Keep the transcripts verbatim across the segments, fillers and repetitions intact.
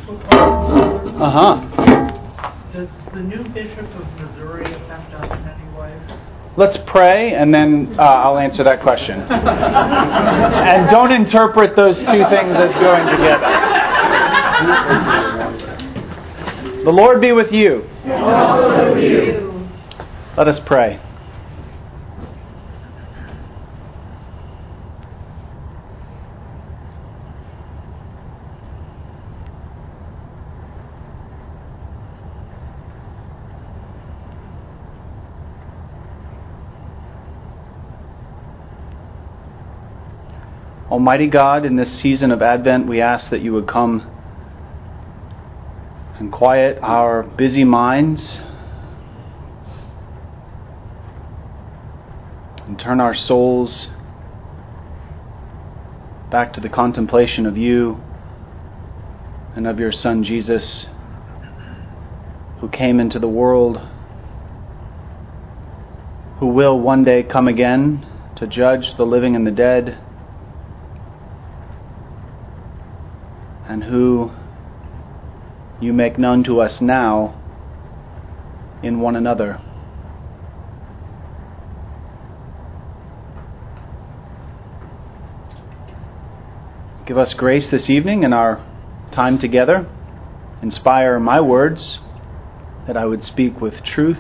Uh-huh. Does the new Bishop of Missouri affect us in any way? Let's pray, and then uh, I'll answer that question. And don't interpret those two things as going together. The Lord be with you. And also with you. Let us pray. Almighty God, in this season of Advent, we ask that you would come and quiet our busy minds and turn our souls back to the contemplation of you and of your Son Jesus, who came into the world, who will one day come again to judge the living and the dead, and who you make known to us now in one another. Give us grace this evening in our time together. Inspire my words that I would speak with truth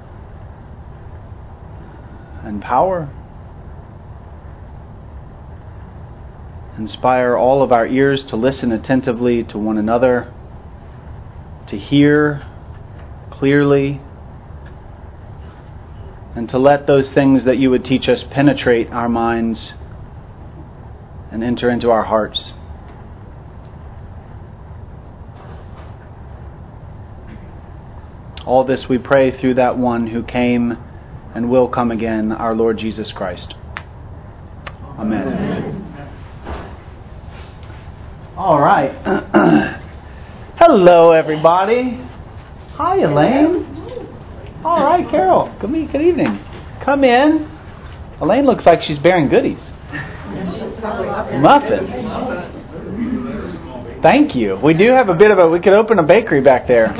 and power. Inspire all of our ears to listen attentively to one another, to hear clearly, and to let those things that you would teach us penetrate our minds and enter into our hearts. All this we pray through that one who came and will come again, our Lord Jesus Christ. Amen. Amen. All right. Hello, everybody. Hi, Elaine. All right, Carol. Good, me- good evening. Come in. Elaine looks like she's bearing goodies. Muffins. Thank you. We do have a bit of a... We could open a bakery back there.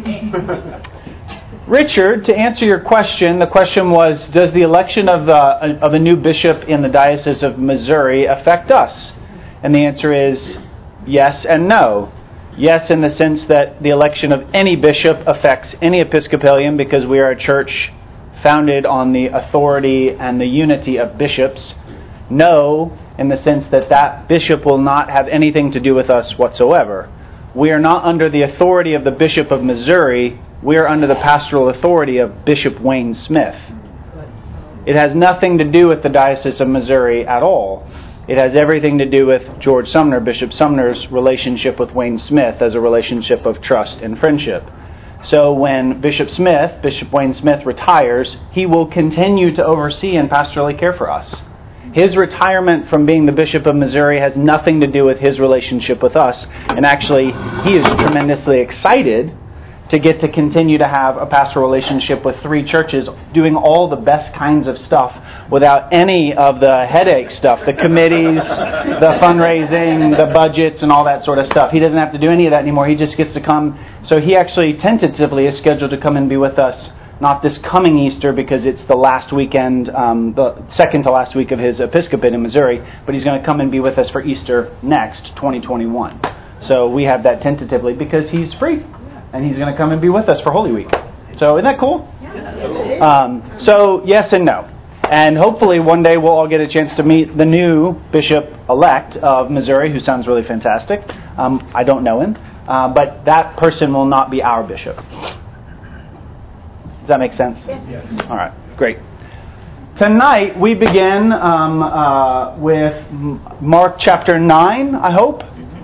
Richard, to answer your question, the question was, does the election of, the, of a new bishop in the Diocese of Missouri affect us? And the answer is yes and no. Yes, in the sense that the election of any bishop affects any Episcopalian, because we are a church founded on the authority and the unity of bishops. No, in the sense that that bishop will not have anything to do with us whatsoever. We are not under the authority of the Bishop of Missouri. We are under the pastoral authority of Bishop Wayne Smith. It has nothing to do with the Diocese of Missouri at all. It has everything to do with George Sumner, Bishop Sumner's relationship with Wayne Smith as a relationship of trust and friendship. So when Bishop Smith, Bishop Wayne Smith, retires, he will continue to oversee and pastorally care for us. His retirement from being the Bishop of Missouri has nothing to do with his relationship with us. And actually, he is tremendously excited to get to continue to have a pastoral relationship with three churches, doing all the best kinds of stuff without any of the headache stuff, the committees, the fundraising, the budgets, and all that sort of stuff. He doesn't have to do any of that anymore. He just gets to come. So he actually tentatively is scheduled to come and be with us, not this coming Easter because it's the last weekend, um, the second to last week of his episcopate in Missouri, but he's going to come and be with us for Easter next, twenty twenty-one. So we have that tentatively because he's free. And he's going to come and be with us for Holy Week. So isn't that cool? Yeah. Um, so yes and no. And hopefully one day we'll all get a chance to meet the new bishop-elect of Missouri, who sounds really fantastic. Um, I don't know him. Uh, but that person will not be our bishop. Does that make sense? Yes. All right. Great. Tonight we begin um, uh, with Mark chapter nine, I hope.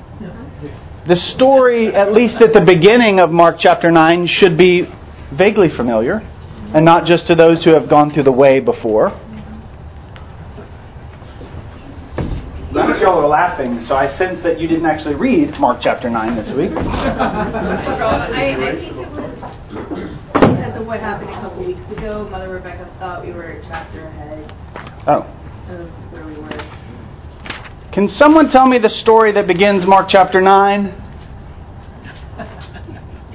The story, at least at the beginning of Mark chapter nine, should be vaguely familiar, and not just to those who have gone through the way before. Some of y'all are laughing, so I sense that you didn't actually read Mark chapter nine this week. I, I think it was because of what happened a couple weeks ago. Mother Rebecca thought we were a chapter ahead Oh. of where we were. Can someone tell me the story that begins Mark chapter nine?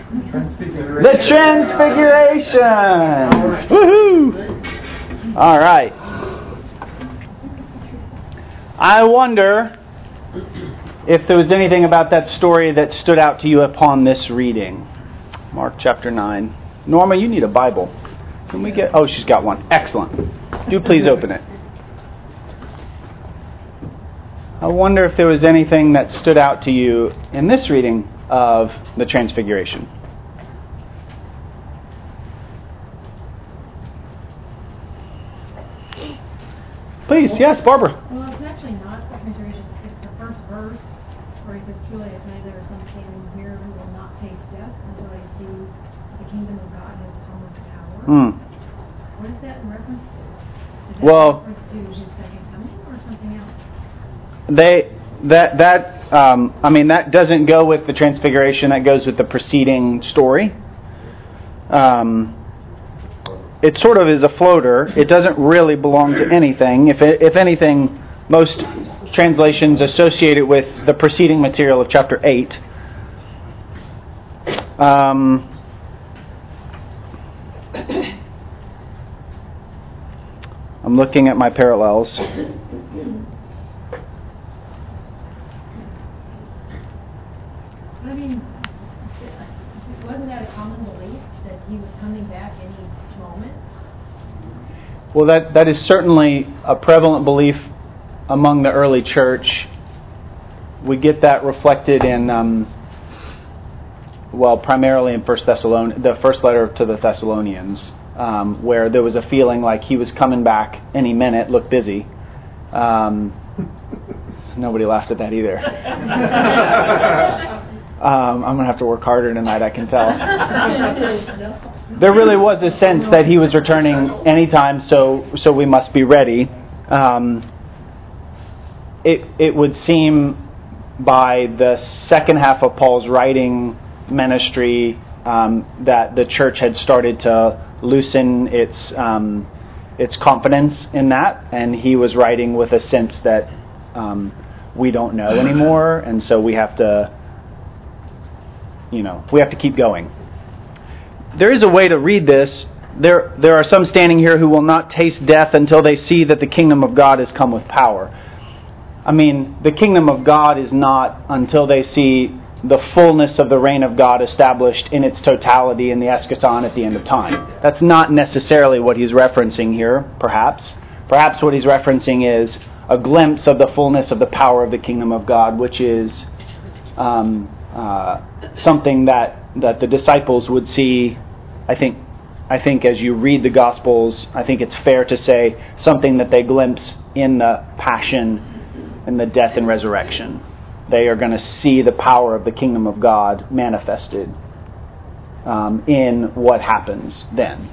The Transfiguration! Woohoo! All right. I wonder if there was anything about that story that stood out to you upon this reading. Mark chapter nine. Norma, you need a Bible. Can we get... Oh, she's got one. Excellent. Do please open it. I wonder if there was anything that stood out to you in this reading of the Transfiguration. Please, yes, Barbara. Well, it's actually not the Transfiguration. It's the first verse where he says, "Truly I tell you, there are some standing here who will not taste death until they see the kingdom of God has come with power." Hmm. What is that in reference to? Is that Well, in reference to his second coming or something else? They that that um, I mean that doesn't go with the Transfiguration. That goes with the preceding story. Um, it sort of is a floater. It doesn't really belong to anything. If it, if anything, most translations associate it with the preceding material of chapter eight. Um, I'm looking at my parallels. I mean, wasn't that a common belief that he was coming back any moment? Well, that, that is certainly a prevalent belief among the early church. We get that reflected in, um, well, primarily in First Thessalon- the first letter to the Thessalonians, um, where there was a feeling like he was coming back any minute, looked busy. Um, nobody laughed at that either. Um, I'm going to have to work harder tonight, I can tell. There really was a sense that he was returning anytime, so so we must be ready. Um, it it would seem by the second half of Paul's writing ministry um, that the church had started to loosen its um, its confidence in that, and he was writing with a sense that um, we don't know anymore, and so we have to. You know, we have to keep going. There is a way to read this. There, there are some standing here who will not taste death until they see that the kingdom of God has come with power. I mean, the kingdom of God is not until they see the fullness of the reign of God established in its totality in the eschaton at the end of time. That's not necessarily what he's referencing here, perhaps. Perhaps what he's referencing is a glimpse of the fullness of the power of the kingdom of God, which is um, uh, something that, that the disciples would see. I think I think as you read the Gospels, I think it's fair to say something that they glimpse in the passion and the death and resurrection. They are going to see the power of the kingdom of God manifested um, in what happens then.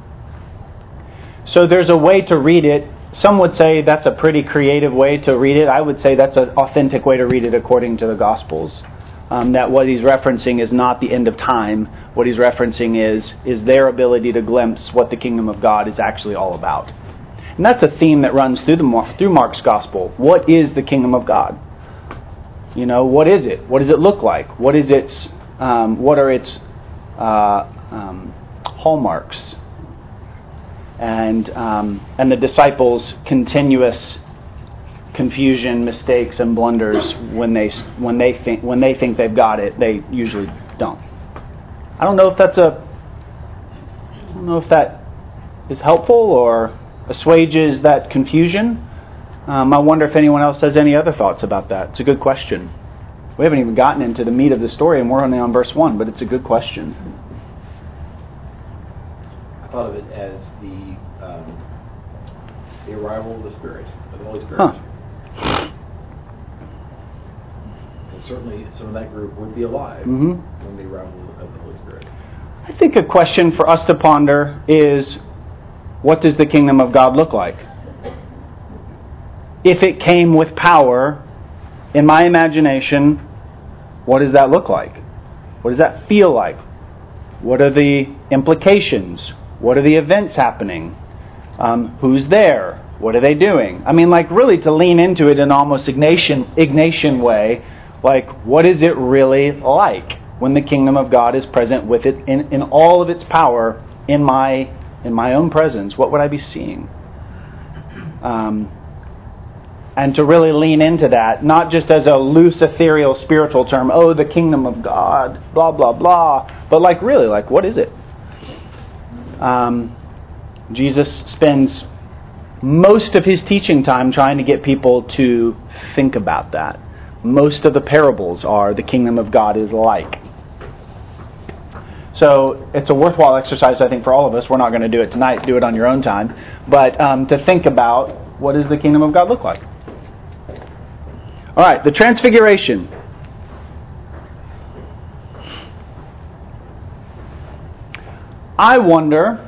So there's a way to read it. Some would say that's a pretty creative way to read it. I would say that's an authentic way to read it according to the Gospels. Um, that what he's referencing is not the end of time. What he's referencing is is their ability to glimpse what the kingdom of God is actually all about. And that's a theme that runs through the through Mark's Gospel. What is the kingdom of God? You know, what is it? What does it look like? What is its? Um, what are its uh, um, hallmarks? And um, and the disciples' continuous confusion, mistakes, and blunders when they when they think when they think they've got it, they usually don't. I don't know if that's a. I don't know if that is helpful or assuages that confusion. Um, I wonder if anyone else has any other thoughts about that. It's a good question. We haven't even gotten into the meat of the story, and we're only on verse one, but it's a good question. I thought of it as the um, the arrival of the Spirit, of the Holy Spirit. Huh. And certainly some of that group would be alive Mm-hmm. when the arrival of the Holy Spirit. I think a question for us to ponder is, what does the kingdom of God look like? If it came with power, in my imagination, what does that look like? What does that feel like? What are the implications? What are the events happening? Um, who's there? What are they doing? I mean, like, really to lean into it in almost Ignatian, Ignatian way, like, what is it really like? when the kingdom of God is present with it in, in all of its power in my in my own presence? What would I be seeing? Um, and to really lean into that, not just as a loose, ethereal, spiritual term, oh, the kingdom of God, blah, blah, blah, but like really, like what is it? Um, Jesus spends most of his teaching time trying to get people to think about that. Most of the parables are the kingdom of God is like. So it's a worthwhile exercise, I think, for all of us. We're not going to do it tonight. Do it on your own time. But um, to think about, what does the kingdom of God look like? All right, the transfiguration. I wonder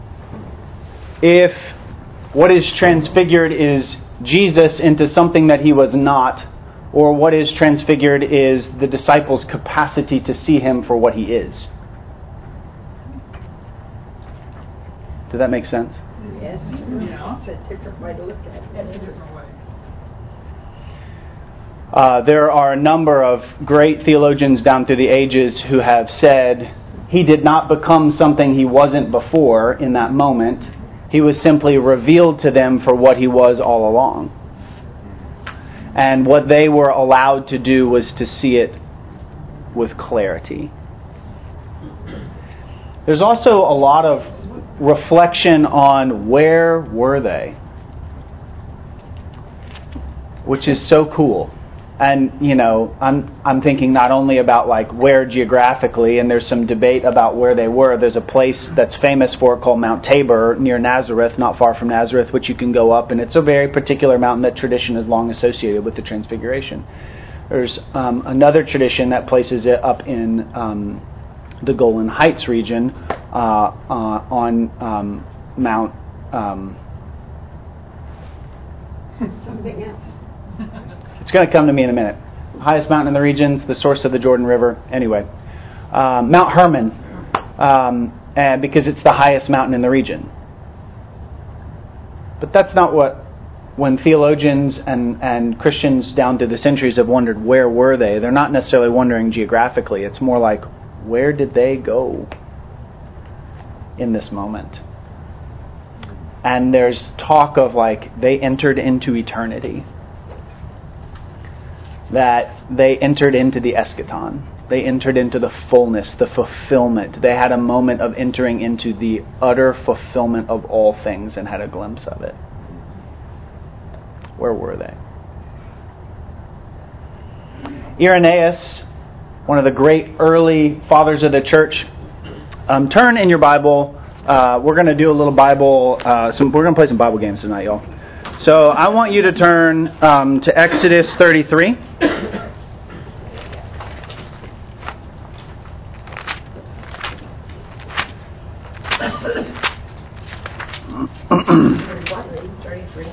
if what is transfigured is Jesus into something that he was not, or what is transfigured is the disciples' capacity to see him for what he is. Did that make sense? Yes. Yeah. It's a different way to look at it. In a different way. Uh, there are a number of great theologians down through the ages who have said he did not become something he wasn't before in that moment. He was simply revealed to them for what he was all along. And what they were allowed to do was to see it with clarity. There's also a lot of reflection on where were they, which is so cool. And, you know, I'm I'm thinking not only about like where geographically, and there's some debate about where they were. There's a place that's famous for it called Mount Tabor near Nazareth, not far from Nazareth, which you can go up, and it's a very particular mountain that tradition has long associated with the Transfiguration. There's um, another tradition that places it up in um, the Golan Heights region uh, uh, on um, Mount... Um, Something else. It's going to come to me in a minute. Highest mountain in the region's the source of the Jordan River. Anyway, um, Mount Hermon, um, and because it's the highest mountain in the region. But that's not what, when theologians and, and Christians down through the centuries have wondered where were they, they're not necessarily wondering geographically. It's more like, where did they go in this moment? And there's talk of like they entered into eternity. That they entered into the eschaton. They entered into the fullness, the fulfillment. They had a moment of entering into the utter fulfillment of all things and had a glimpse of it. Where were they? Irenaeus, one of the great early fathers of the church. Um, turn in your Bible. Uh, we're going to do a little Bible. Uh, some, we're going to play some Bible games tonight, y'all. So I want you to turn um, to Exodus thirty-three. thirty-three.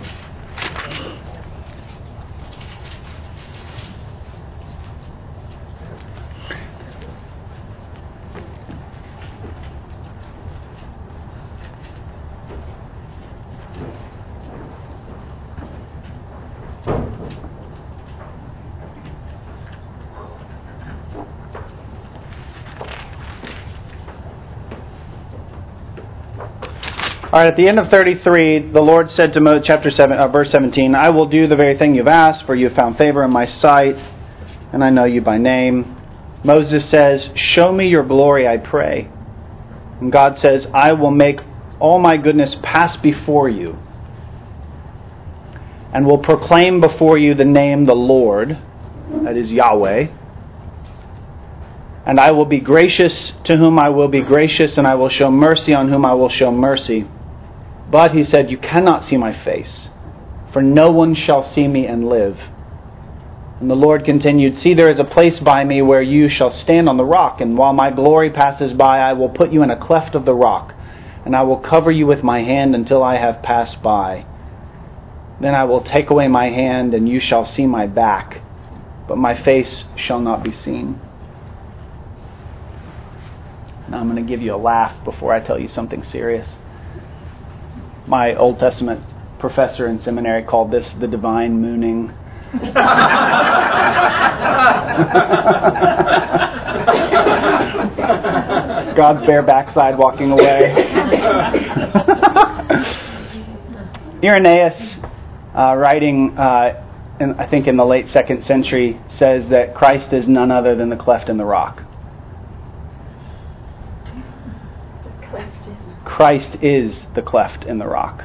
All right, at the end of thirty-three, the Lord said to Moses, chapter seven, uh, verse seventeen, I will do the very thing you've asked, for you have found favor in my sight, and I know you by name. Moses says, show me your glory, I pray. And God says, I will make all my goodness pass before you, and will proclaim before you the name the Lord, that is Yahweh. And I will be gracious to whom I will be gracious, and I will show mercy on whom I will show mercy. But, he said, you cannot see my face, for no one shall see me and live. And the Lord continued, see, there is a place by me where you shall stand on the rock, and while my glory passes by, I will put you in a cleft of the rock, and I will cover you with my hand until I have passed by. Then I will take away my hand, and you shall see my back, but my face shall not be seen. Now I'm going to give you a laugh before I tell you something serious. My Old Testament professor in seminary called this the divine mooning. God's bare backside walking away. Irenaeus, uh, writing, uh, in, I think in the late second century, says that Christ is none other than the cleft in the rock. Christ is the cleft in the rock.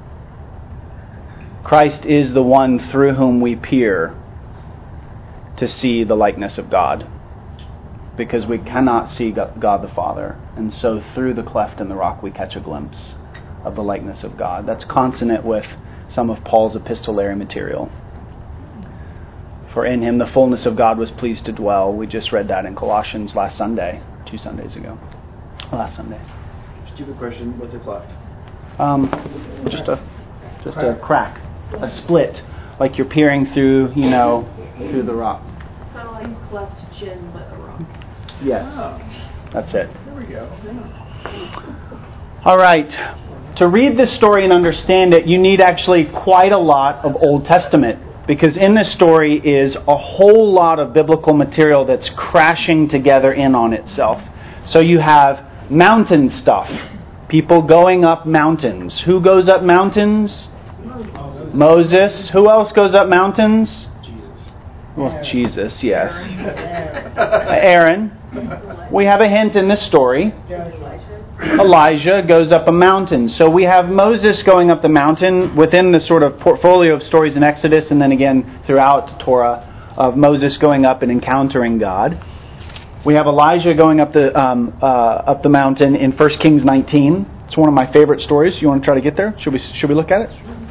Christ is the one through whom we peer to see the likeness of God, because we cannot see God the Father, and so through the cleft in the rock we catch a glimpse of the likeness of God. That's consonant with some of Paul's epistolary material. For in him the fullness of God was pleased to dwell. We just read that in Colossians last Sunday, two Sundays ago. Last Sunday. Stupid question. What's a cleft? Um, just a just a crack, a split, like you're peering through, you know, through the rock. Kind of like cleft chin, but a rock. Yes, Oh, that's it. there we go. Yeah. All right. To read this story and understand it, you need actually quite a lot of Old Testament, because in this story is a whole lot of biblical material that's crashing together in on itself. So you have mountain stuff. People going up mountains. Who goes up mountains? Moses. Moses. Who else goes up mountains? Jesus. Well, Jesus, yes. Aaron. We have a hint in this story. Elijah goes up a mountain. So we have Moses going up the mountain within the sort of portfolio of stories in Exodus, and then again throughout Torah of Moses going up and encountering God. We have Elijah going up the um, uh, up the mountain in First Kings nineteen. It's one of my favorite stories. You want to try to get there? Should we should we look at it?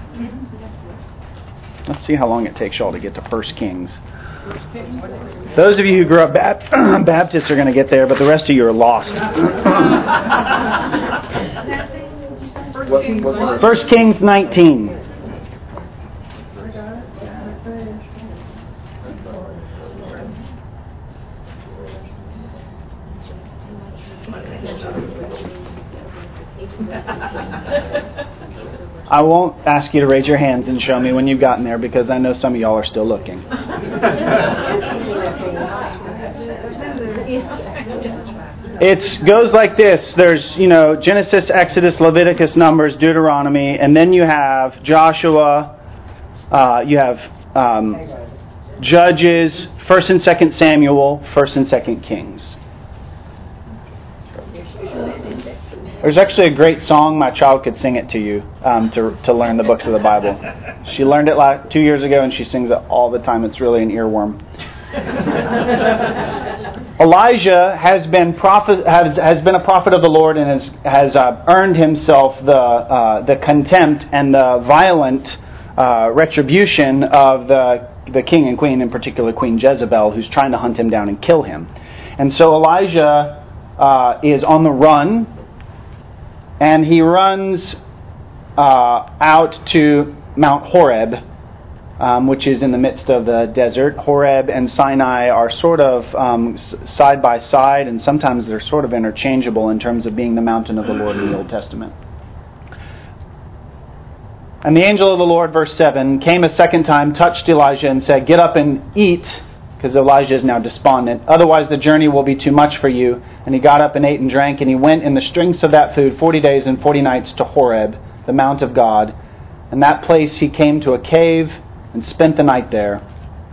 Let's see how long it takes y'all to get to First Kings. Those of you who grew up Bap- Baptists are going to get there, but the rest of you are lost. What, what verse? First Kings nineteen. I won't ask you to raise your hands and show me when you've gotten there, because I know some of y'all are still looking. It goes like this. There's, you know, Genesis, Exodus, Leviticus, Numbers, Deuteronomy, and then you have Joshua, uh, you have um, Judges, First and Second Samuel, First and Second Kings. There's actually a great song. My child could sing it to you um, to to learn the books of the Bible. She learned it like two years ago, and she sings it all the time. It's really an earworm. Elijah has been prophet has has been a prophet of the Lord, and has has uh, earned himself the uh, the contempt and the violent uh, retribution of the the king and queen, in particular Queen Jezebel, who's trying to hunt him down and kill him. And so Elijah uh, is on the run. And he runs uh, out to Mount Horeb, um, which is in the midst of the desert. Horeb and Sinai are sort of um, side by side, and sometimes they're sort of interchangeable in terms of being the mountain of the Lord in the Old Testament. And the angel of the Lord, verse seven, came a second time, touched Elijah, and said, "Get up and eat," because Elijah is now despondent. "Otherwise the journey will be too much for you." And he got up and ate and drank, and he went in the strength of that food forty days and forty nights to Horeb, the mount of God. And that place he came to a cave and spent the night there.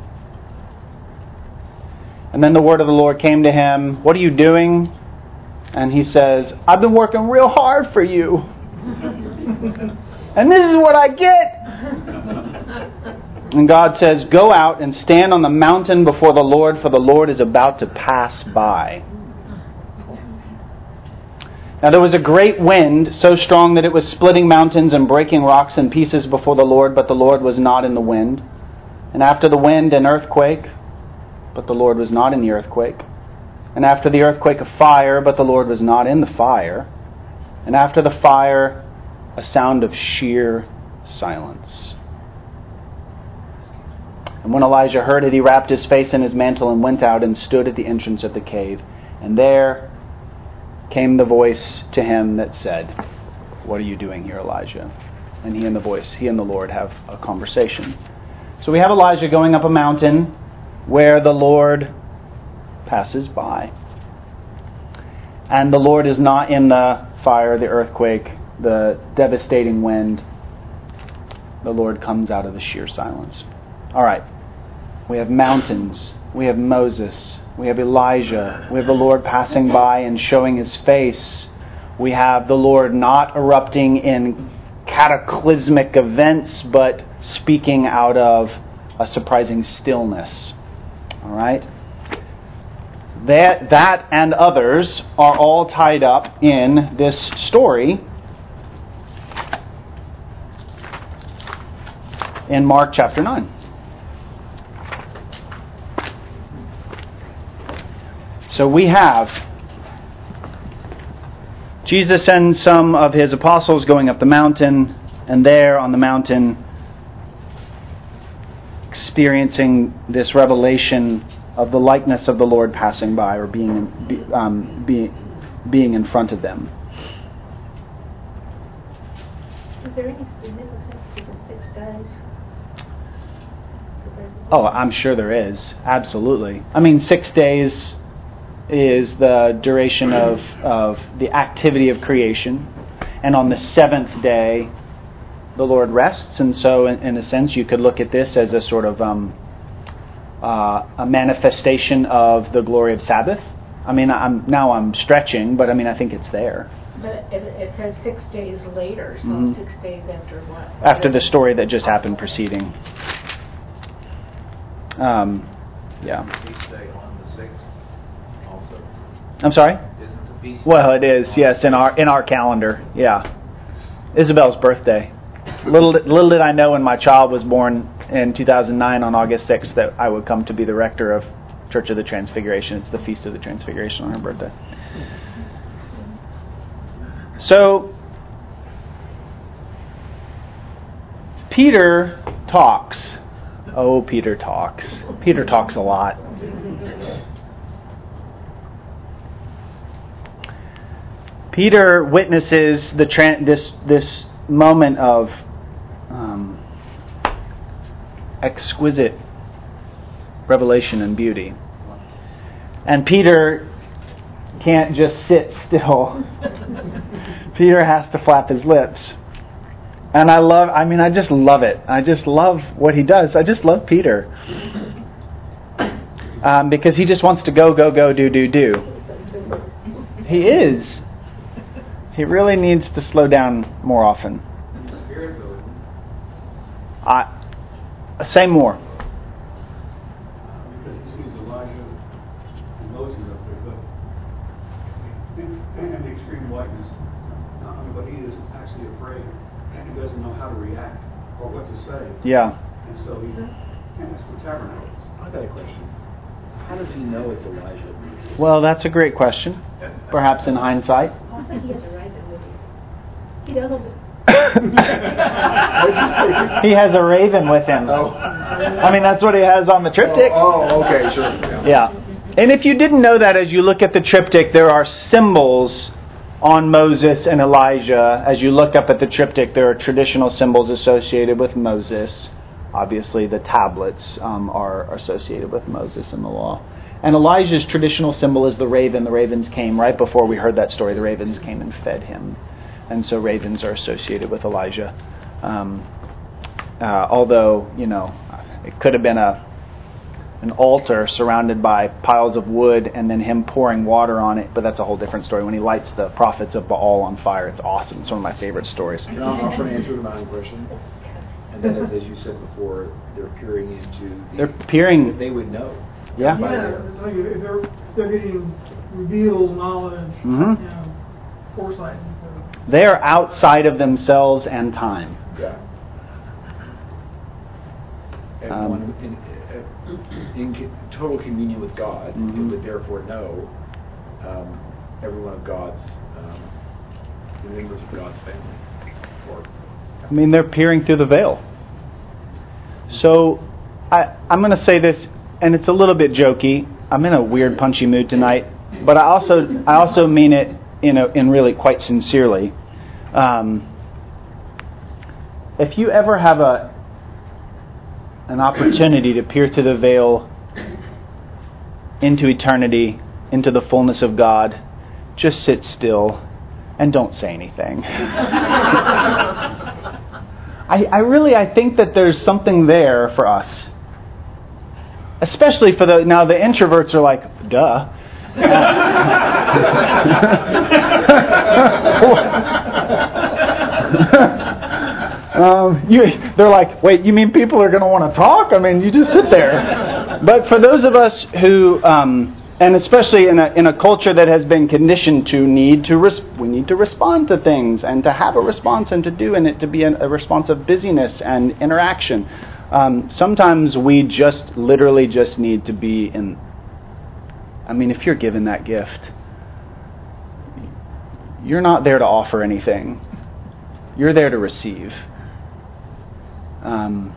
And then the word of the Lord came to him, "What are you doing?" And he says, "I've been working real hard for you. And this is what I get." And God says, "Go out and stand on the mountain before the Lord, for the Lord is about to pass by." Now there was a great wind, so strong that it was splitting mountains and breaking rocks in pieces before the Lord, but the Lord was not in the wind. And after the wind, an earthquake, but the Lord was not in the earthquake. And after the earthquake, a fire, but the Lord was not in the fire. And after the fire, a sound of sheer silence. And when Elijah heard it, he wrapped his face in his mantle and went out and stood at the entrance of the cave. And there came the voice to him that said, "What are you doing here, Elijah?" And he and the voice, he and the Lord have a conversation. So we have Elijah going up a mountain where the Lord passes by. And the Lord is not in the fire, the earthquake, the devastating wind. The Lord comes out of the sheer silence. All right. We have mountains. We have Moses. We have Elijah. We have the Lord passing by and showing His face. We have the Lord not erupting in cataclysmic events, but speaking out of a surprising stillness. All right? That, that and others are all tied up in this story in Mark chapter nine. So we have Jesus and some of His apostles going up the mountain, and there on the mountain experiencing this revelation of the likeness of the Lord passing by, or being um, be, being in front of them. Is there any significance to the six days? Oh, I'm sure there is. Absolutely. I mean, six days is the duration of, of the activity of creation. And on the seventh day, the Lord rests. And so, in, in a sense, you could look at this as a sort of um, uh, a manifestation of the glory of Sabbath. I mean, I'm now I'm stretching, but I mean, I think it's there. But it, it says six days later, so Mm-hmm. six days after what? After the story that just happened preceding. Um, yeah. Feast day on the sixth also. I'm sorry? Isn't the feast Well, it is, yes, in our in our calendar. Yeah. Isabel's birthday. Little little did I know when my child was born in two thousand nine on August sixth that I would come to be the rector of Church of the Transfiguration. It's the Feast of the Transfiguration on her birthday. So, Peter talks. Oh, Peter talks. Peter talks a lot. Peter witnesses the tra- this this moment of um, exquisite revelation and beauty, and Peter can't just sit still. Peter has to flap his lips. And I love, I mean, I just love it. I just love what he does. I just love Peter. Um, because he just wants to go, go, go, do, do, do. He is. He really needs to slow down more often. I, say more. Because he sees Elijah and Moses up there, but and, and the extreme likeness. Uh, I mean, but he is actually afraid, and he doesn't know how to react or what to say. Yeah. And so he asks for tabernacles. I got a question. How does he know it's Elijah? Well, that's a great question. Perhaps in hindsight. I think he has a raven with him. He doesn't. He has a raven with him. Oh. I mean, that's what he has on the triptych. Oh, okay, sure. Yeah. Yeah. And if you didn't know that, as you look at the triptych, there are symbols on Moses and Elijah. As you look up at the triptych, there are traditional symbols associated with Moses. Obviously, the tablets um, are associated with Moses and the law. And Elijah's traditional symbol is the raven. The ravens came right before we heard that story. The ravens came and fed him. And so ravens are associated with Elijah. Um, uh, although, you know, it could have been a an altar surrounded by piles of wood and then him pouring water on it. But that's a whole different story. When he lights the prophets of Baal on fire, it's awesome. It's one of my favorite stories. Can I offer an answer to my own question? And that is, as you said before, they're peering into the... They're peering... They would know. Yeah. Yeah, it's like if they're, if they're getting revealed knowledge, Mm-hmm. you know, foresight. They are outside of themselves and time. Yeah. And Um, one in, uh, in co- total communion with God, Mhm. it would therefore know um, every one of God's, um, the members of God's family. Or, I mean, they're peering through the veil. So, I, I'm going to say this, and it's a little bit jokey. I'm in a weird, punchy mood tonight, but I also I also mean it in a, in really quite sincerely. Um, if you ever have a an opportunity to peer through the veil into eternity, into the fullness of God, just sit still and don't say anything. I, I really, I think that there's something there for us. Especially for the, now the introverts are like, duh. um, you, they're like, wait, you mean people are going to want to talk? I mean, you just sit there. But for those of us who, um, and especially in a in a culture that has been conditioned to need to, res- we need to respond to things and to have a response and to do, and it to be a, a response of busyness and interaction. Um, sometimes we just literally just need to be in. I mean, if you're given that gift, you're not there to offer anything. You're there to receive. Um,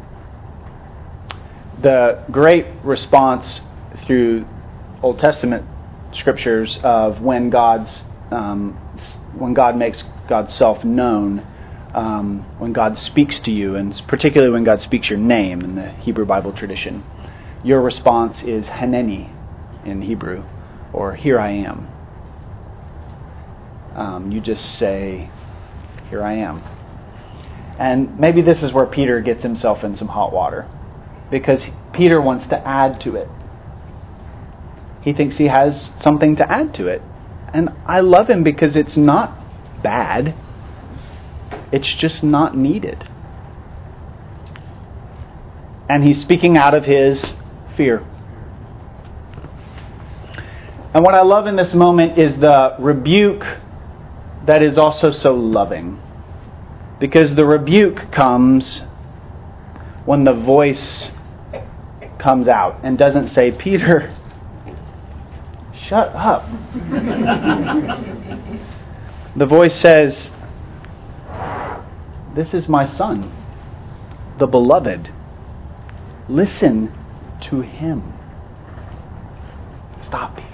the great response through Old Testament scriptures of when God's um, when God makes God's self known, um, when God speaks to you, and particularly when God speaks your name in the Hebrew Bible tradition, your response is Haneni in Hebrew, or here I am. Um, you just say, here I am. And maybe this is where Peter gets himself in some hot water, because Peter wants to add to it. He thinks he has something to add to it. And I love him because it's not bad. It's just not needed. And he's speaking out of his fear. And what I love in this moment is the rebuke that is also so loving. Because the rebuke comes when the voice comes out and doesn't say, Peter, shut up. The voice says, this is my son, the beloved. Listen to him. Stop, Peter.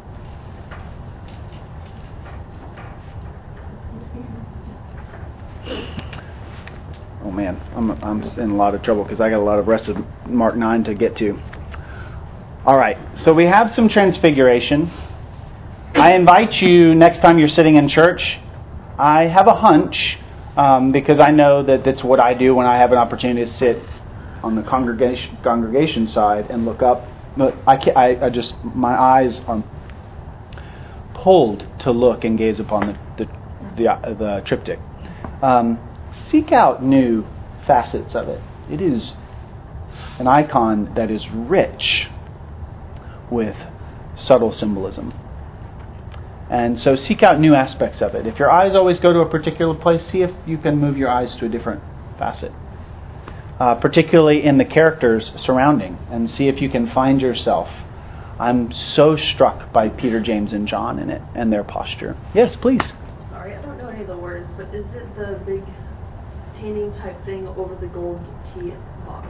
Oh man, I'm I'm in a lot of trouble because I got a lot of rest of Mark nine to get to. All right, so we have some transfiguration. I invite you next time you're sitting in church. I have a hunch um, because I know that that's what I do when I have an opportunity to sit on the congregation congregation side and look up. But I can't, I, I just my eyes are pulled to look and gaze upon the the the, uh, the triptych. Um, Seek out new facets of it. It is an icon that is rich with subtle symbolism. And so seek out new aspects of it. If your eyes always go to a particular place, see if you can move your eyes to a different facet. Uh, particularly in the characters surrounding, and see if you can find yourself. I'm so struck by Peter, James, and John in it and their posture. Yes, please. Sorry, I don't know any of the words, but is it the big painting type thing over the gold tea box?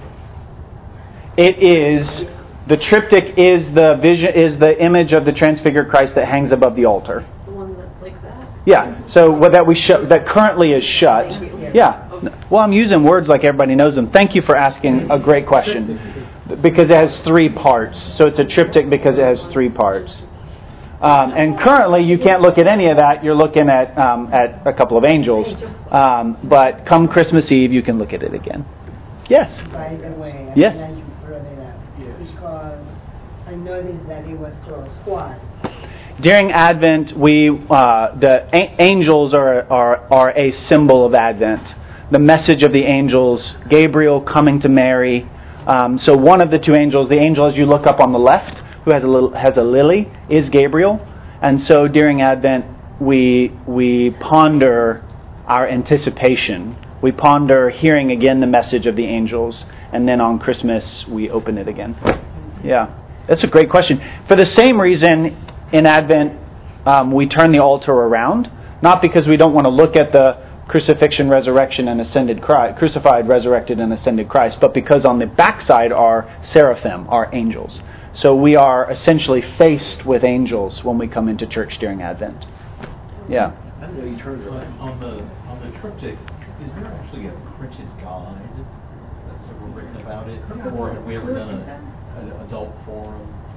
It is. The triptych is the vision, is the image of the transfigured Christ that hangs above the altar. The one that's like that? Yeah. So what that we sh- that currently is shut. Yeah. Well, I'm using words like everybody knows them. Thank you for asking a great question, because it has three parts. So it's a triptych because it has three parts. Um, and currently, you can't look at any of that. You're looking at um, at a couple of angels. Um, but come Christmas Eve, you can look at it again. Yes. By the way, I'm yes. glad you brought it up, yes. Because I noticed that it was called squad. During Advent, we uh, the a- angels are, are are a symbol of Advent. The message of the angels, Gabriel coming to Mary. Um, so one of the two angels, the angel as you look up on the left, who has a little, has a lily, is Gabriel. And so during Advent, we we ponder our anticipation. We ponder hearing again the message of the angels, and then on Christmas we open it again. Yeah, that's a great question. For the same reason, in Advent um, we turn the altar around, not because we don't want to look at the crucifixion, resurrection, and ascended Christ, crucified, resurrected, and ascended Christ, but because on the backside are seraphim, are angels. So we are essentially faced with angels when we come into church during Advent. Yeah. I didn't know you turned it around. On the on the triptych, is there actually a printed guide that's ever written about it, or have we ever done a, an adult forum?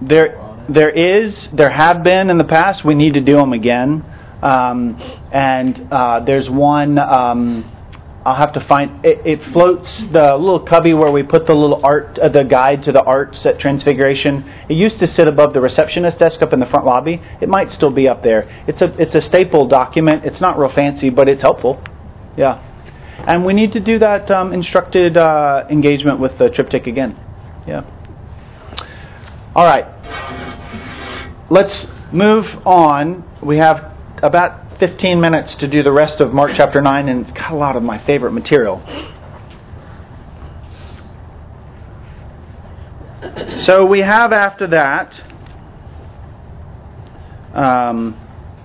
There, there is, there have been in the past. We need to do them again. Um, and uh, there's one, um, I'll have to find, it, it floats, the little cubby where we put the little art, uh, the guide to the arts at Transfiguration. It used to sit above the receptionist desk up in the front lobby. It might still be up there. It's a, it's a staple document. It's not real fancy, but it's helpful. Yeah. And we need to do that um, instructed uh, engagement with the triptych again. Yeah. All right. Let's move on. We have about fifteen minutes to do the rest of Mark chapter nine, and it's got a lot of my favorite material. So we have after that um,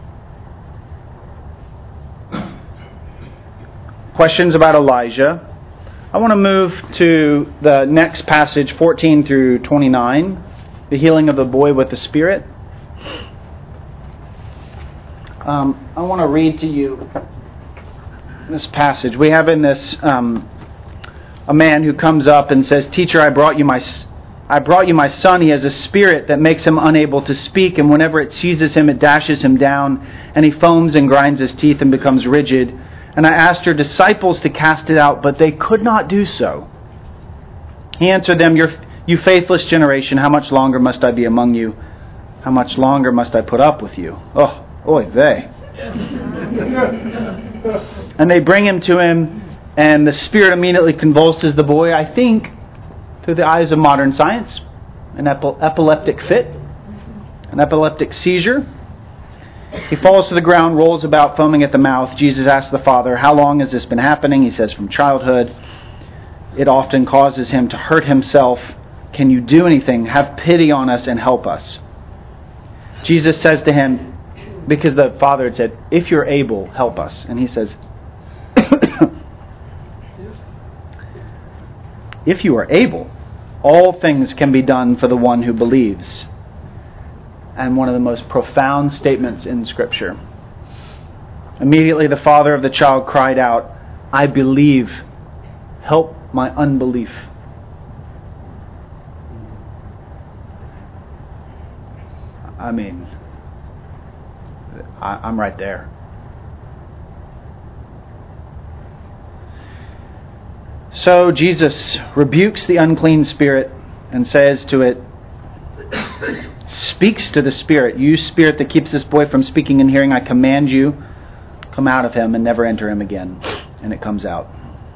questions about Elijah. I want to move to the next passage, fourteen through twenty-nine, the healing of the boy with the Spirit. Um, I want to read to you this passage. We have in this um, a man who comes up and says, "Teacher, I brought you my I brought you my son. He has a spirit that makes him unable to speak, and whenever it seizes him, it dashes him down, and he foams and grinds his teeth and becomes rigid. And I asked your disciples to cast it out, but they could not do so." He answered them, "Your, you faithless generation, how much longer must I be among you? How much longer must I put up with you?" Oh, oy vey. And they bring him to him, and the spirit immediately convulses the boy, I think, through the eyes of modern science, an epi- epileptic fit, an epileptic seizure. He falls to the ground, rolls about, foaming at the mouth. Jesus asks the father, "How long has this been happening?" He says, "From childhood. It often causes him to hurt himself. Can you do anything? Have pity on us and help us." Jesus says to him, because the father had said, "If you're able, help us." And he says, "If you are able, all things can be done for the one who believes." And one of the most profound statements in Scripture. Immediately the father of the child cried out, "I believe. Help my unbelief." I mean, I, I'm right there. So Jesus rebukes the unclean spirit and says to it, speaks to the spirit, "You spirit that keeps this boy from speaking and hearing, I command you, come out of him and never enter him again." And it comes out.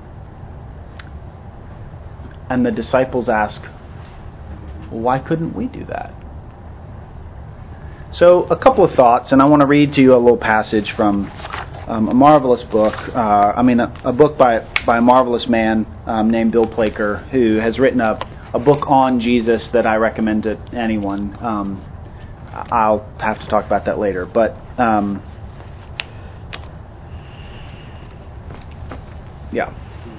And the disciples ask, "Why couldn't we do that?" So a couple of thoughts, and I want to read to you a little passage from um, a marvelous book. Uh, I mean, a, a book by by a marvelous man um, named Bill Plaker, who has written a, a book on Jesus that I recommend to anyone. Um, I'll have to talk about that later. But um, yeah,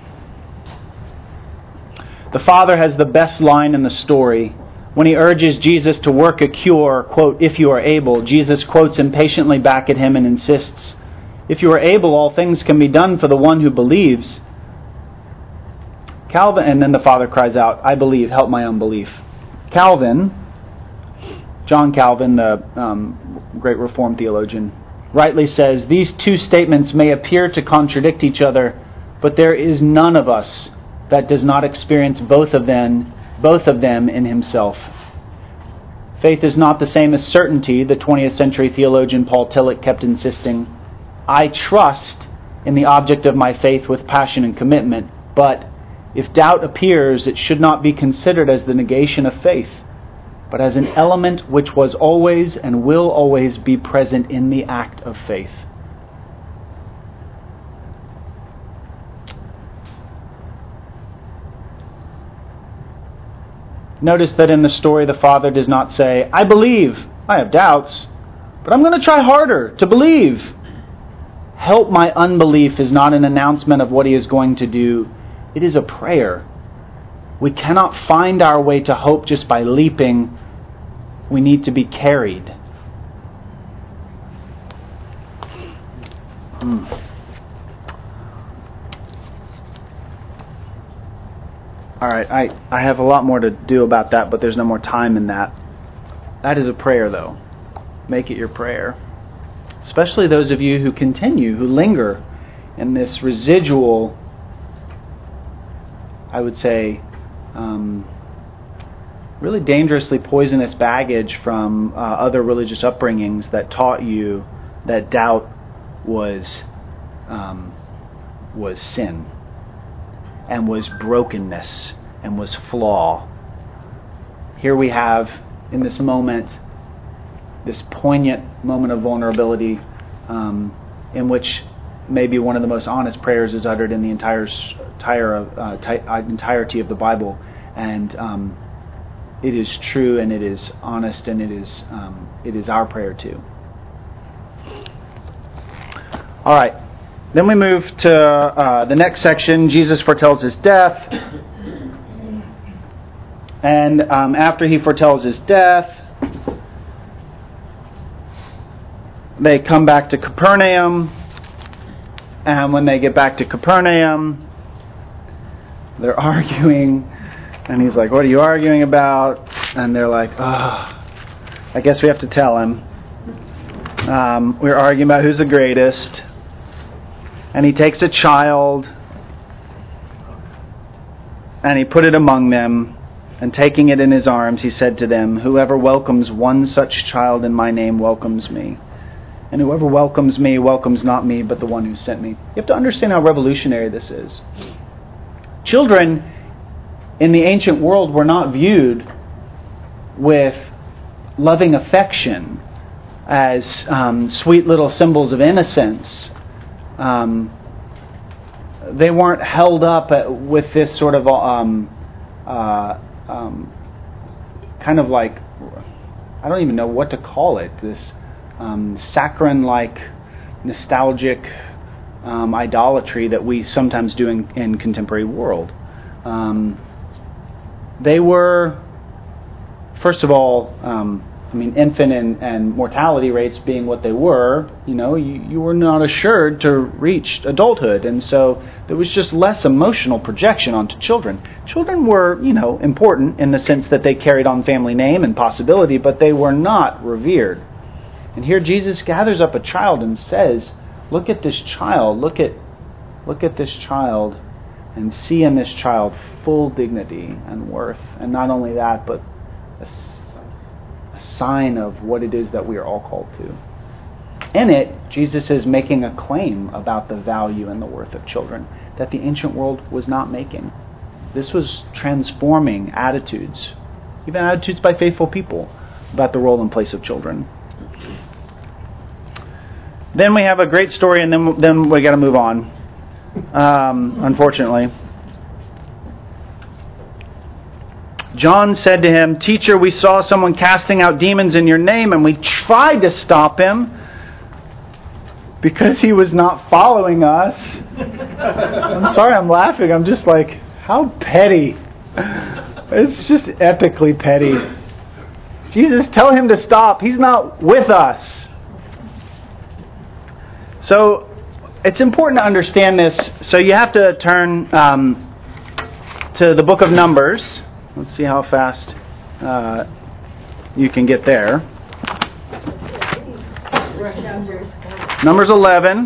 the father has the best line in the story. When he urges Jesus to work a cure, quote, "If you are able," Jesus quotes impatiently back at him and insists, "If you are able, all things can be done for the one who believes." Calvin, and then the father cries out, "I believe, help my unbelief." Calvin, John Calvin, the um, great Reformed theologian, rightly says, "These two statements may appear to contradict each other, but there is none of us that does not experience both of them both of them in himself." Faith is not the same as certainty, the twentieth century theologian Paul Tillich kept insisting. I trust in the object of my faith with passion and commitment, but if doubt appears, it should not be considered as the negation of faith, but as an element which was always and will always be present in the act of faith. Notice that in the story the father does not say, "I believe, I have doubts, but I'm going to try harder to believe." "Help my unbelief" is not an announcement of what he is going to do. It is a prayer. We cannot find our way to hope just by leaping. We need to be carried. Hmm. All right, I, I have a lot more to do about that, but there's no more time in that. That is a prayer, though. Make it your prayer. Especially those of you who continue, who linger in this residual, I would say, um, really dangerously poisonous baggage from uh, other religious upbringings that taught you that doubt was um, was sin and was brokenness and was flaw. Here we have, in this moment, this poignant moment of vulnerability um, in which maybe one of the most honest prayers is uttered in the entire entire uh, t- entirety of the Bible, and um, it is true and it is honest and it is um, it is our prayer too. All right, then we move to uh, the next section. Jesus foretells his death, and um, after he foretells his death, they come back to Capernaum. And when they get back to Capernaum, they're arguing. And he's like, what are you arguing about? And they're like, oh, I guess we have to tell him. Um, we're arguing about who's the greatest. And he takes a child. And he put it among them. And taking it in his arms, he said to them, whoever welcomes one such child in my name welcomes me. And whoever welcomes me welcomes not me, but the one who sent me. You have to understand how revolutionary this is. Children in the ancient world were not viewed with loving affection as um, sweet little symbols of innocence. Um, they weren't held up at, with this sort of um, uh, um, kind of like, I don't even know what to call it, this Um, saccharine-like, nostalgic um, idolatry that we sometimes do in, in contemporary world. Um, they were, first of all, um, I mean, infant and, and mortality rates being what they were, you know, you, you were not assured to reach adulthood, and so there was just less emotional projection onto children. Children were, you know, important in the sense that they carried on family name and possibility, but they were not revered. And here Jesus gathers up a child and says, look at this child, look at look at this child, and see in this child full dignity and worth. And not only that, but a, a sign of what it is that we are all called to. In it, Jesus is making a claim about the value and the worth of children that the ancient world was not making. This was transforming attitudes, even attitudes by faithful people, about the role and place of children. Then we have a great story, and then then we got to move on. Um, unfortunately, John said to him, "Teacher, we saw someone casting out demons in your name, and we tried to stop him because he was not following us." I'm sorry, I'm laughing. I'm just like, how petty! It's just epically petty. Jesus, tell him to stop. He's not with us. So it's important to understand this. So you have to turn um, to the book of Numbers. Let's see how fast uh, you can get there. Numbers eleven.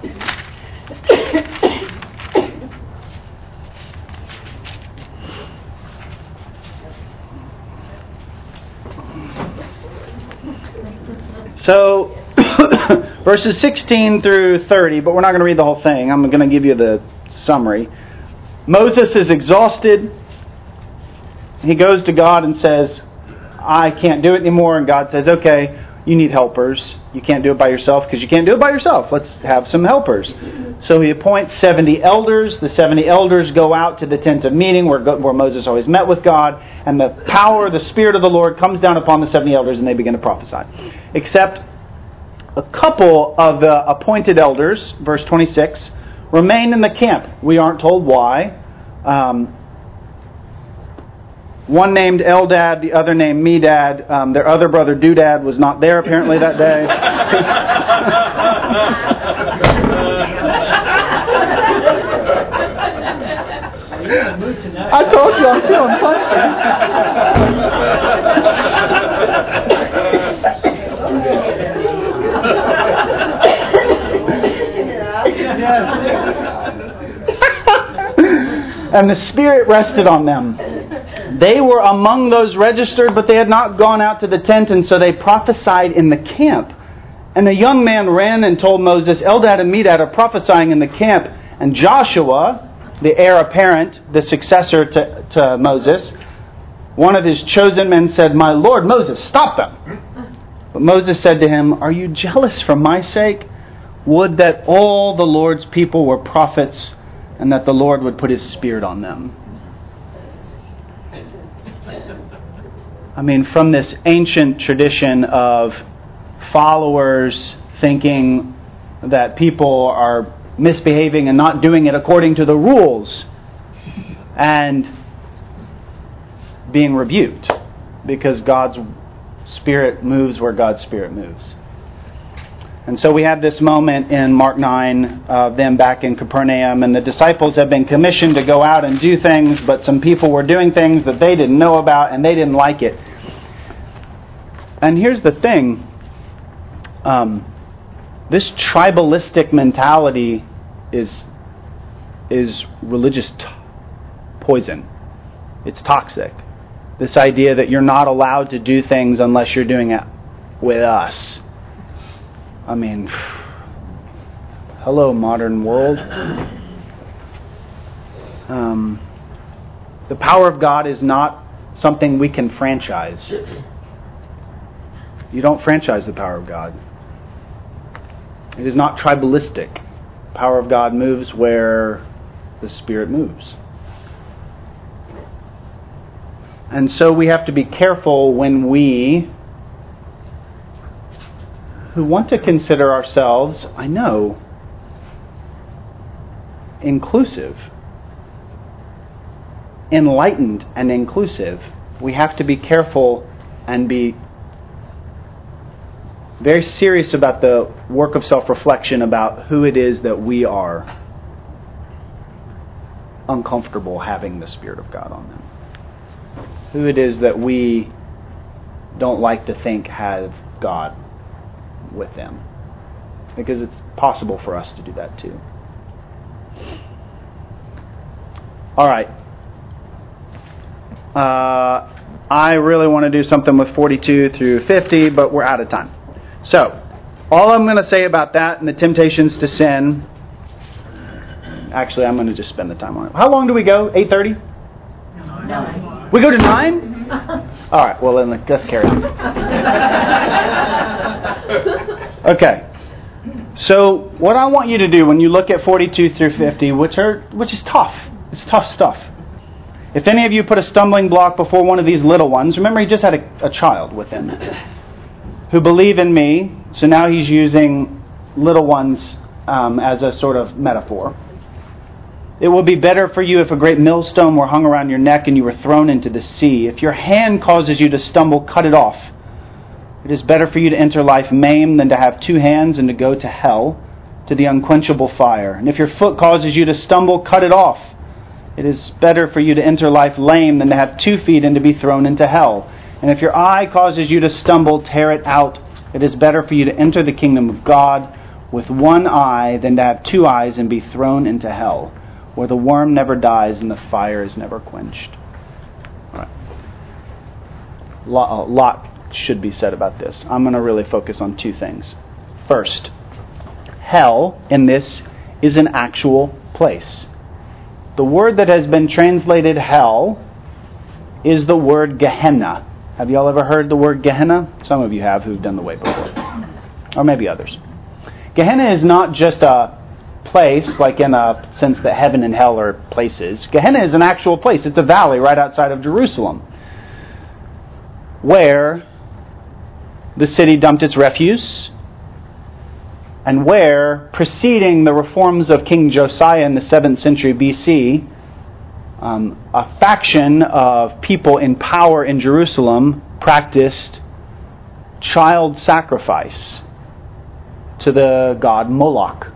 So, verses sixteen through thirty, but we're not going to read the whole thing. I'm going to give you the summary. Moses is exhausted. He goes to God and says, I can't do it anymore. And God says, okay, you need helpers. You can't do it by yourself because you can't do it by yourself. Let's have some helpers. So he appoints seventy elders. The seventy elders go out to the tent of meeting where, where Moses always met with God. And the power, the Spirit of the Lord comes down upon the seventy elders and they begin to prophesy. Except a couple of the appointed elders, verse twenty-six, remain in the camp. We aren't told why. Um, one named Eldad, the other named Medad. Um, their other brother, Doodad, was not there apparently that day. I told you I'm feeling punchy. And the Spirit rested on them. They were among those registered, but they had not gone out to the tent, and so they prophesied in the camp. And a young man ran and told Moses, Eldad and Medad are prophesying in the camp. And Joshua, the heir apparent, the successor to, to Moses, one of his chosen men said, My Lord Moses, stop them. But Moses said to him, Are you jealous for my sake? Would that all the Lord's people were prophets, and that the Lord would put His Spirit on them. I mean, from this ancient tradition of followers thinking that people are misbehaving and not doing it according to the rules, and being rebuked because God's Spirit moves where God's Spirit moves. And so we have this moment in Mark nine of them back in Capernaum, and the disciples have been commissioned to go out and do things, but some people were doing things that they didn't know about and they didn't like it. And here's the thing. Um, this tribalistic mentality is is religious t- poison. It's toxic. This idea that you're not allowed to do things unless you're doing it with us. I mean, hello, modern world. Um, the power of God is not something we can franchise. You don't franchise the power of God. It is not tribalistic. The power of God moves where the Spirit moves. And so we have to be careful when we, who want to consider ourselves, I know, inclusive, enlightened and inclusive, we have to be careful and be very serious about the work of self-reflection about who it is that we are uncomfortable having the Spirit of God on them. Who it is that we don't like to think have God with them. Because it's possible for us to do that too. Alright. Uh, I really want to do something with forty-two through fifty, but we're out of time. So, all I'm going to say about that and the temptations to sin, actually I'm going to just spend the time on it. How long do we go? eight thirty? Nine. We go to nine? All right, well then let's carry on. Okay. So, what I want you to do when you look at forty-two through fifty, which are which is tough. It's tough stuff. If any of you put a stumbling block before one of these little ones, remember he just had a, a child with him who believe in me. So now he's using little ones um, as a sort of metaphor. It will be better for you if a great millstone were hung around your neck and you were thrown into the sea. If your hand causes you to stumble, cut it off. It is better for you to enter life maimed than to have two hands and to go to hell, to the unquenchable fire. And if your foot causes you to stumble, cut it off. It is better for you to enter life lame than to have two feet and to be thrown into hell. And if your eye causes you to stumble, tear it out. It is better for you to enter the kingdom of God with one eye than to have two eyes and be thrown into hell, where the worm never dies and the fire is never quenched. All right. A lot should be said about this. I'm going to really focus on two things. First, hell in this is an actual place. The word that has been translated hell is the word Gehenna. Have you all ever heard the word Gehenna? Some of you have who've done the way before. Or maybe others. Gehenna is not just a place, like in a sense that heaven and hell are places. Gehenna is an actual place. It's a valley right outside of Jerusalem, where the city dumped its refuse, and where, preceding the reforms of King Josiah in the seventh century B C, um, a faction of people in power in Jerusalem practiced child sacrifice to the god Moloch.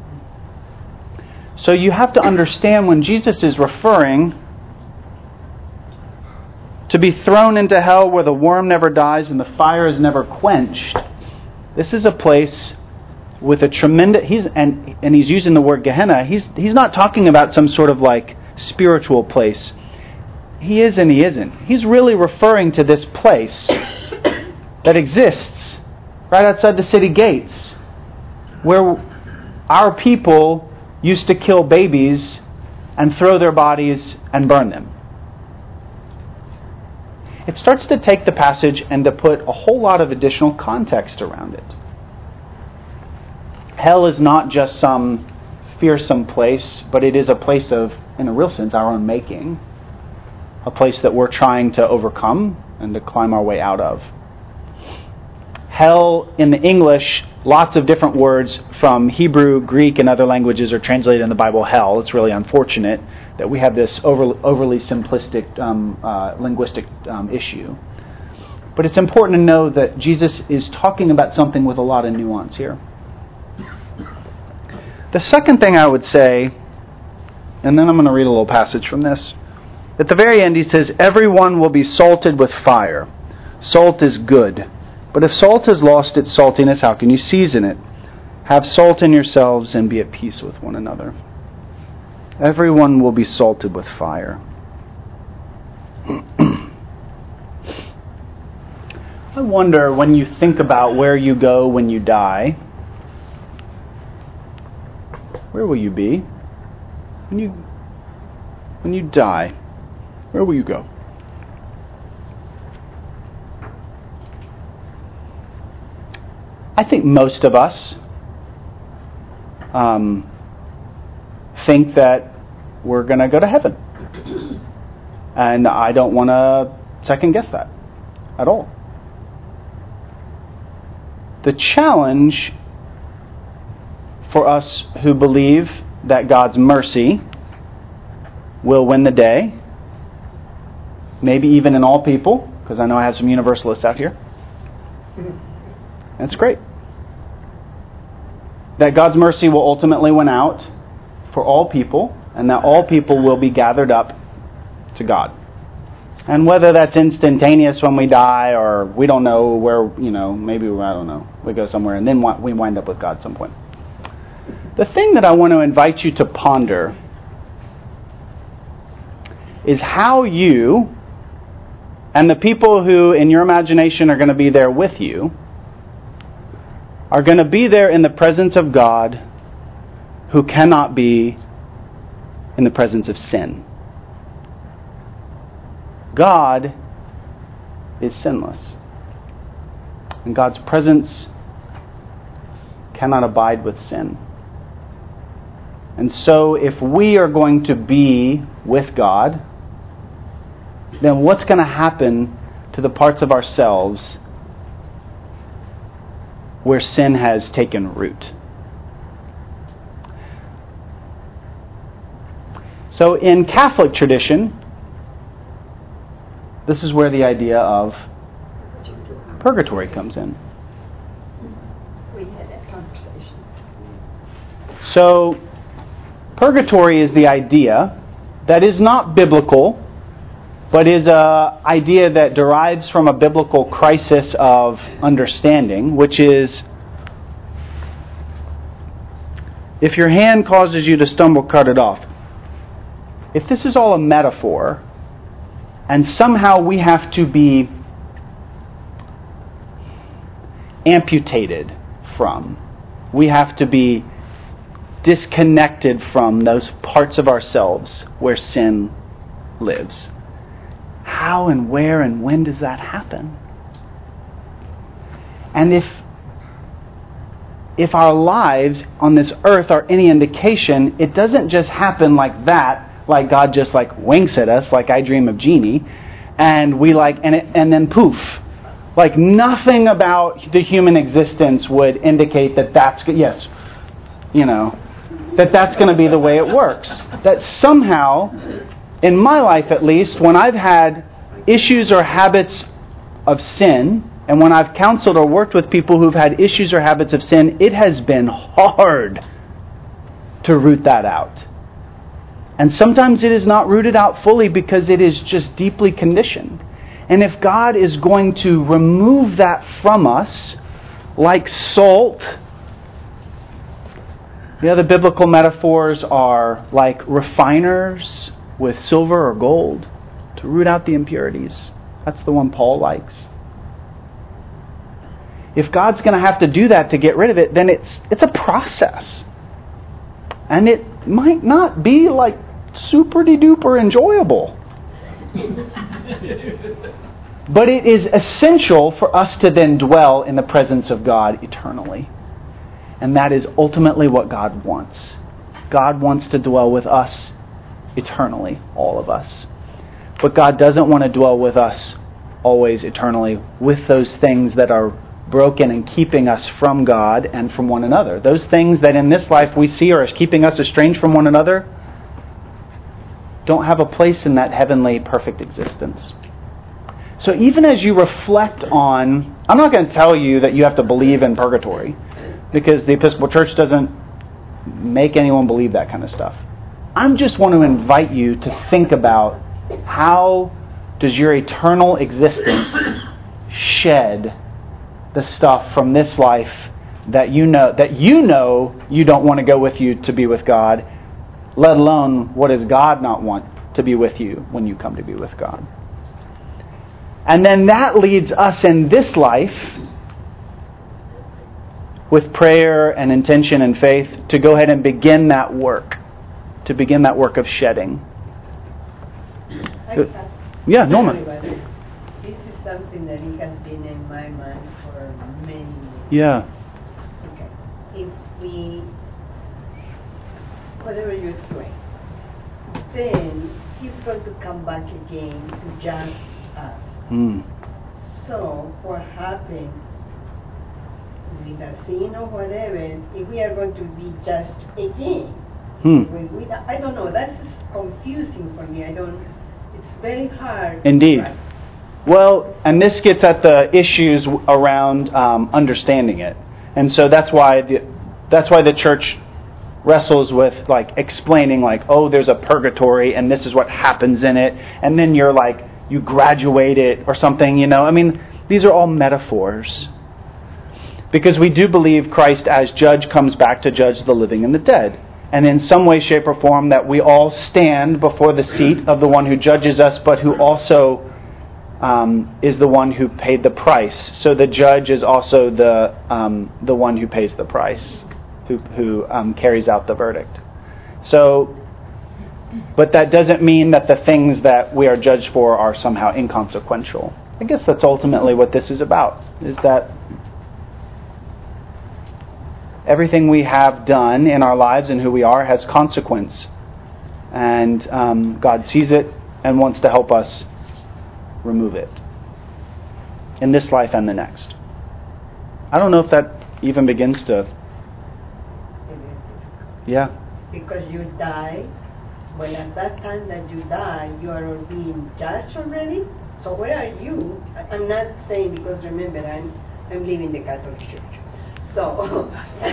So you have to understand when Jesus is referring to be thrown into hell where the worm never dies and the fire is never quenched, This is a place with a tremendous, he's and and he's using the word Gehenna. He's he's not talking about some sort of like spiritual place. He is and he isn't. He's really referring to this place that exists right outside the city gates, where our people used to kill babies and throw their bodies and burn them. It starts to take the passage and to put a whole lot of additional context around it. Hell is not just some fearsome place, but it is a place of, in a real sense, our own making. A place that we're trying to overcome and to climb our way out of. Hell, in the English, lots of different words from Hebrew, Greek, and other languages are translated in the Bible hell. It's really unfortunate that we have this over, overly simplistic um, uh, linguistic um, issue. But it's important to know that Jesus is talking about something with a lot of nuance here. The second thing I would say, and then I'm going to read a little passage from this. At the very end he says, everyone will be salted with fire. Salt is good. But if salt has lost its saltiness, how can you season it? Have salt in yourselves and be at peace with one another. Everyone will be salted with fire. I wonder, when you think about where you go when you die, where will you be? When you when you die, where will you go? I think most of us um, think that we're going to go to heaven. And I don't want to second guess that at all. The challenge for us who believe that God's mercy will win the day, maybe even in all people, because I know I have some universalists out here. That's great. That God's mercy will ultimately win out for all people, and that all people will be gathered up to God. And whether that's instantaneous when we die, or we don't know where, you know, maybe, I don't know, we go somewhere and then we wind up with God at some point. The thing that I want to invite you to ponder is how you and the people who in your imagination are going to be there with you are going to be there in the presence of God who cannot be in the presence of sin. God is sinless. And God's presence cannot abide with sin. And so if we are going to be with God, then what's going to happen to the parts of ourselves where sin has taken root? So in Catholic tradition, this is where the idea of purgatory comes in. We had that conversation. So purgatory is the idea that is not biblical, but is a idea that derives from a biblical crisis of understanding, which is, if your hand causes you to stumble, cut it off. If this is all a metaphor, and somehow we have to be amputated from, we have to be disconnected from those parts of ourselves where sin lives. How and where and when does that happen? And if if our lives on this earth are any indication, it doesn't just happen like that, like God just like winks at us, like I Dream of Jeannie, and we like, and it, and then poof. Like nothing about the human existence would indicate that that's, yes, you know, that that's going to be the way it works. That somehow, in my life at least, when I've had issues or habits of sin, and when I've counseled or worked with people who've had issues or habits of sin, it has been hard to root that out. And sometimes it is not rooted out fully because it is just deeply conditioned. And if God is going to remove that from us, like salt. The other biblical metaphors are like refiners with silver or gold to root out the impurities. That's the one Paul likes. If God's going to have to do that to get rid of it, then it's it's a process. And it might not be like super-de-duper enjoyable. But it is essential for us to then dwell in the presence of God eternally. And that is ultimately what God wants. God wants to dwell with us eternally, all of us. But God doesn't want to dwell with us always eternally with those things that are broken and keeping us from God and from one another. Those things that in this life we see are keeping us estranged from one another don't have a place in that heavenly perfect existence. So even as you reflect on, I'm not going to tell you that you have to believe in purgatory, because the Episcopal Church doesn't make anyone believe that kind of stuff. I just want to invite you to think about how does your eternal existence shed the stuff from this life that you know that you know you don't want to go with you to be with God, let alone what does God not want to be with you when you come to be with God. And then that leads us in this life, with prayer and intention and faith, to go ahead and begin that work, to begin that work of shedding. I, yeah, Norman. This is something that it has been in my mind for many years. Yeah. Okay. If we, whatever you explain, then he's going to come back again to judge us. Mm. So what happened with a sin or whatever, if we are going to be judged again? Hmm. When we, I don't know, that's confusing for me. I don't, it's very hard. Indeed. Well, and this gets at the issues around um, understanding it. And so that's why the, that's why the church wrestles with like explaining like, oh, there's a purgatory and this is what happens in it. And then you're like, you graduate it or something, you know. I mean, these are all metaphors. Because we do believe Christ as judge comes back to judge the living and the dead. And in some way, shape, or form that we all stand before the seat of the one who judges us, but who also um, is the one who paid the price. So the judge is also the um, the one who pays the price, who, who um, carries out the verdict. So... But that doesn't mean that the things that we are judged for are somehow inconsequential. I guess that's ultimately what this is about, is that everything we have done in our lives and who we are has consequence. And um, God sees it and wants to help us remove it in this life and the next. I don't know if that even begins to... Yeah. Because you die. Well, at that time that you die, you are being judged already. So where are you? I'm not saying, because remember, I'm I'm leaving the Catholic Church. So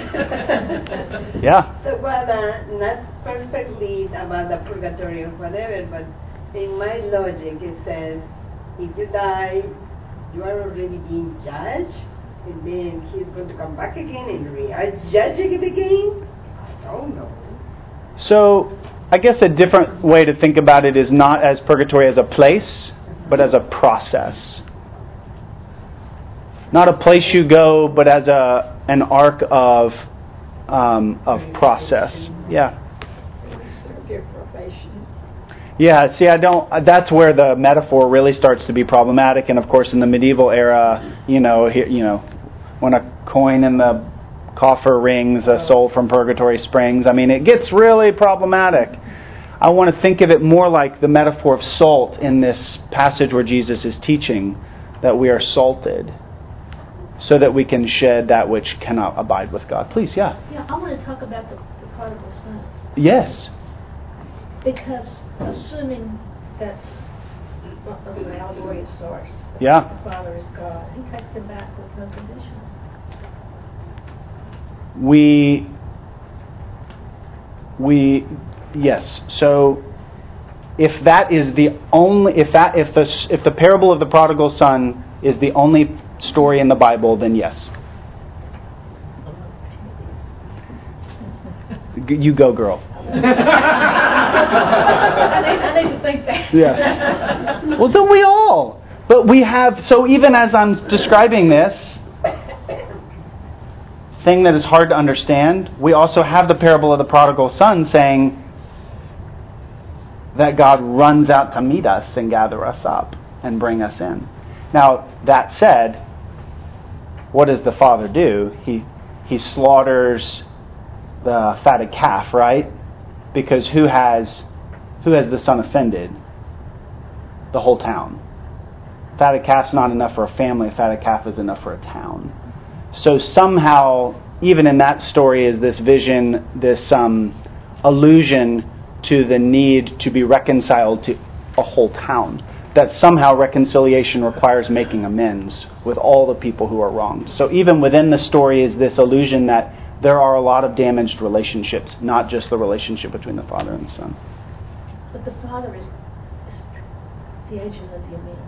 yeah. So well, uh, not perfectly about the purgatory or whatever, but in my logic it says, if you die, you are already being judged, and then he's going to come back again and re-judge it again. I don't know. So. I guess a different way to think about it is not as purgatory as a place, but as a process. Not a place you go, but as a an arc of um, of process. Yeah. Yeah. See, I don't. That's where the metaphor really starts to be problematic. And of course, in the medieval era, you know, here, you know, when a coin in the coffer rings, a soul from purgatory springs. I mean, it gets really problematic. I want to think of it more like the metaphor of salt in this passage where Jesus is teaching that we are salted so that we can shed that which cannot abide with God. Please, yeah. Yeah, I want to talk about the, the prodigal son. Yes. Because assuming that's the algorithm source, yeah. the Father is God, he takes him back with no conditions. We, we, yes. So, if that is the only, if that, if the, if the parable of the prodigal son is the only story in the Bible, then yes. You go, girl. I need, I need to think that. Yeah. Well, don't we all? But we have, so even as I'm describing this thing that is hard to understand, we also have the parable of the prodigal son saying that God runs out to meet us and gather us up and bring us in. Now, that said, what does the father do? He he slaughters the fatted calf, right? Because who has who has the son offended? The whole town. Fatted calf's not enough for a family. A fatted calf is enough for a town. So somehow, even in that story, is this vision, this um, allusion to the need to be reconciled to a whole town. That somehow reconciliation requires making amends with all the people who are wronged. So even within the story is this illusion that there are a lot of damaged relationships, not just the relationship between the father and the son. But the father is, is the agent of the amends.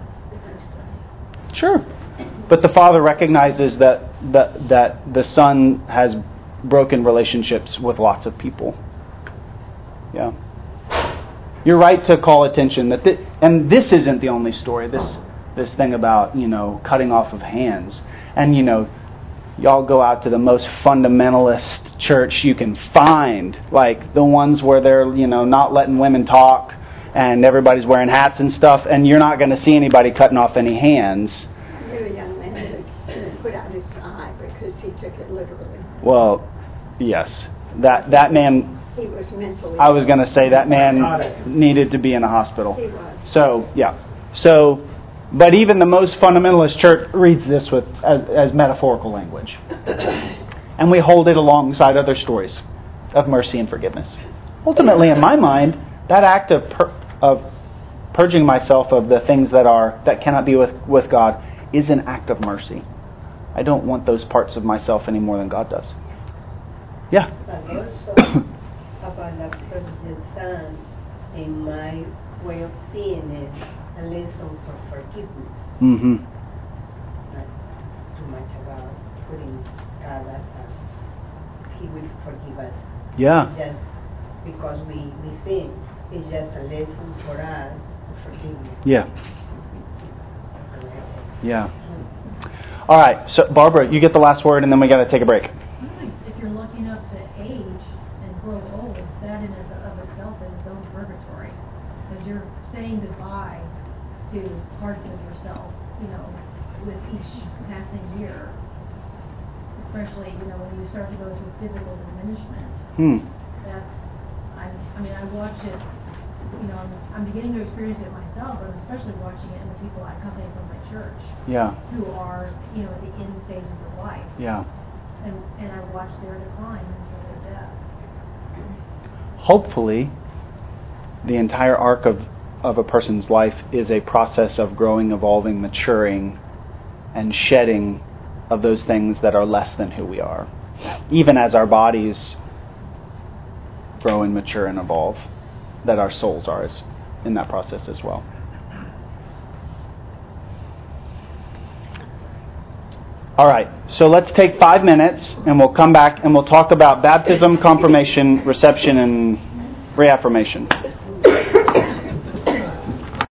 Sure. But the father recognizes that, that, that the son has broken relationships with lots of people. Yeah. You're right to call attention that, th- and this isn't the only story. This this thing about, you know, cutting off of hands, and you know, y'all go out to the most fundamentalist church you can find, like the ones where they're, you know, not letting women talk, and everybody's wearing hats and stuff, and you're not going to see anybody cutting off any hands. I knew a young man who put out his eye because he took it literally. Well, yes, that that man. He was mentally. I was going to say that man needed to be in a hospital. He was. So, yeah. So, but even the most fundamentalist church reads this with as, as metaphorical language. And we hold it alongside other stories of mercy and forgiveness. Ultimately, in my mind, that act of pur- of purging myself of the things that are that cannot be with, with God is an act of mercy. I don't want those parts of myself any more than God does. Yeah. And also, about the prodigal son, in my way of seeing it, a lesson for forgiveness. Mm-hmm. Not too much about putting God as a, He will forgive us. Yeah. It's just because we, we sin. It's just a lesson for us to forgiveness. Yeah. Yeah. All right. So, Barbara, you get the last word, and then we got to take a break. I think if you're looking up to age and grow old, that in and of itself is its own purgatory, because you're saying goodbye to parts of yourself, you know, with each passing year. Especially, you know, when you start to go through physical diminishment. Hmm. That's, I, I mean, I watch it. You know, I'm, I'm beginning to experience it myself, but I'm especially watching it in the people I accompany from my church. Yeah. Who are, you know, at the end stages of life. Yeah. And and I watch their decline until their death. Hopefully, the entire arc of, of a person's life is a process of growing, evolving, maturing, and shedding of those things that are less than who we are. Even as our bodies grow and mature and evolve, that our souls are as, in that process as well. All right, so let's take five minutes and we'll come back and we'll talk about baptism, confirmation, reception, and reaffirmation.